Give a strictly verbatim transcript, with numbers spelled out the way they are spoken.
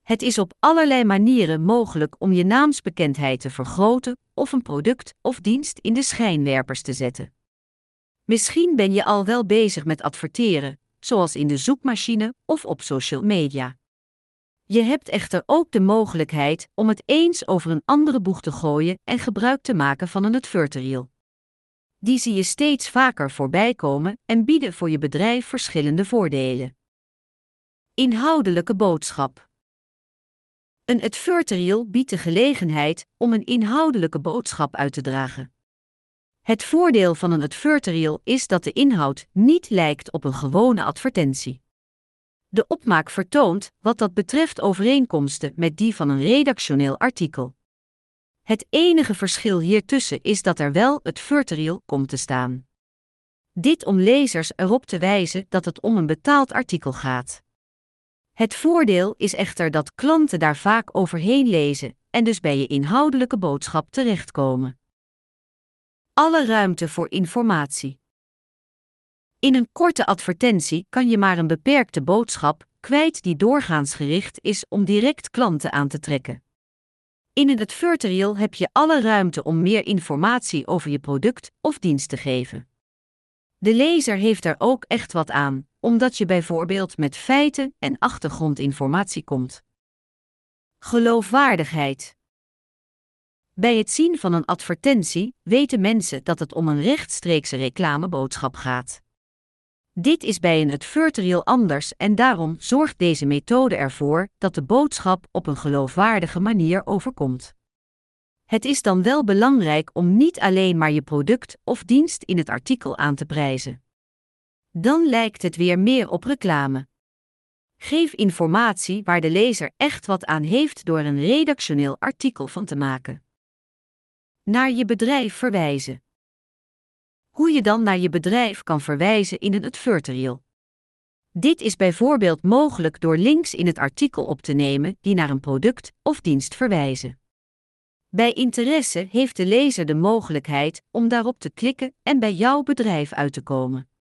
Het is op allerlei manieren mogelijk om je naamsbekendheid te vergroten of een product of dienst in de schijnwerpers te zetten. Misschien ben je al wel bezig met adverteren, zoals in de zoekmachine of op social media. Je hebt echter ook de mogelijkheid om het eens over een andere boeg te gooien en gebruik te maken van een advertorial. Die zie je steeds vaker voorbij komen en bieden voor je bedrijf verschillende voordelen. Inhoudelijke boodschap. Een advertorial biedt de gelegenheid om een inhoudelijke boodschap uit te dragen. Het voordeel van een advertorial is dat de inhoud niet lijkt op een gewone advertentie. De opmaak vertoont wat dat betreft overeenkomsten met die van een redactioneel artikel. Het enige verschil hiertussen is dat er wel advertorial komt te staan. Dit om lezers erop te wijzen dat het om een betaald artikel gaat. Het voordeel is echter dat klanten daar vaak overheen lezen en dus bij je inhoudelijke boodschap terechtkomen. Alle ruimte voor informatie. In een korte advertentie kan je maar een beperkte boodschap kwijt die doorgaans gericht is om direct klanten aan te trekken. In een advertorial heb je alle ruimte om meer informatie over je product of dienst te geven. De lezer heeft er ook echt wat aan, omdat je bijvoorbeeld met feiten en achtergrondinformatie komt. Geloofwaardigheid. Bij het zien van een advertentie weten mensen dat het om een rechtstreekse reclameboodschap gaat. Dit is bij een advertorial anders en daarom zorgt deze methode ervoor dat de boodschap op een geloofwaardige manier overkomt. Het is dan wel belangrijk om niet alleen maar je product of dienst in het artikel aan te prijzen. Dan lijkt het weer meer op reclame. Geef informatie waar de lezer echt wat aan heeft door een redactioneel artikel van te maken. Naar je bedrijf verwijzen. Hoe je dan naar je bedrijf kan verwijzen in een advertorial. Dit is bijvoorbeeld mogelijk door links in het artikel op te nemen die naar een product of dienst verwijzen. Bij interesse heeft de lezer de mogelijkheid om daarop te klikken en bij jouw bedrijf uit te komen.